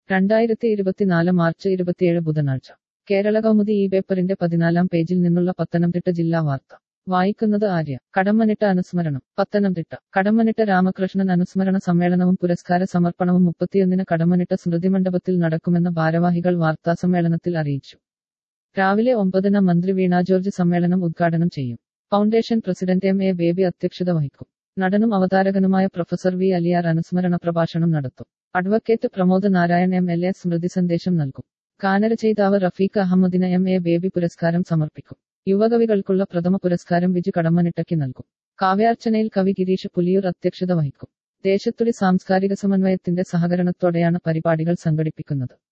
2024 March 27 ബുധനാഴ്ച കേരള കൗമുദി ഈ പേപ്പറിന്റെ 14-ാം പേജിൽ നിന്നുള്ള പത്തനംതിട്ട ജില്ലാ വാർത്ത വായിക്കുന്നത് ആര്യ. കടമ്മനിട്ട അനുസ്മരണം. പത്തനംതിട്ട. കടമ്മനിട്ട രാമകൃഷ്ണൻ അനുസ്മരണ സമ്മേളനവും പുരസ്കാര സമർപ്പണവും 31-ന് കടമ്മനിട്ട സ്മൃതിമണ്ഡപത്തിൽ നടക്കുമെന്ന് ഭാരവാഹികൾ വാർത്താസമ്മേളനത്തിൽ അറിയിച്ചു. രാവിലെ 9-ന് മന്ത്രി വീണ ജോർജ് സമ്മേളനം ഉദ്ഘാടനം ചെയ്യും. Foundation president M. A. Baby അധ്യക്ഷത വഹിക്കും. നടനും അവതാരകനുമായ പ്രൊഫസർ വി. അലിയാർ അനുസ്മരണ പ്രഭാഷണം നടത്തും. അഡ്വക്കേറ്റ് പ്രമോദ് നാരായൺ MLA സ്മൃതി സന്ദേശം നൽകും. ഗാനരചയിതാവ് റഫീഖ് അഹമ്മദിന് എം. എ. ബേബി പുരസ്കാരം സമർപ്പിക്കും. യുവകവികൾക്കുള്ള പ്രഥമ പുരസ്കാരം വിജു കടമ്മനിട്ടയ്ക്ക് നൽകും. കാവ്യാർച്ചനയിൽ കവി ഗിരീഷ് പുലിയൂർ അധ്യക്ഷത വഹിക്കും. ദേശത്തുടി സാംസ്കാരിക സമന്വയത്തിന്റെ സഹകരണത്തോടെയാണ് പരിപാടികൾ സംഘടിപ്പിക്കുന്നത്.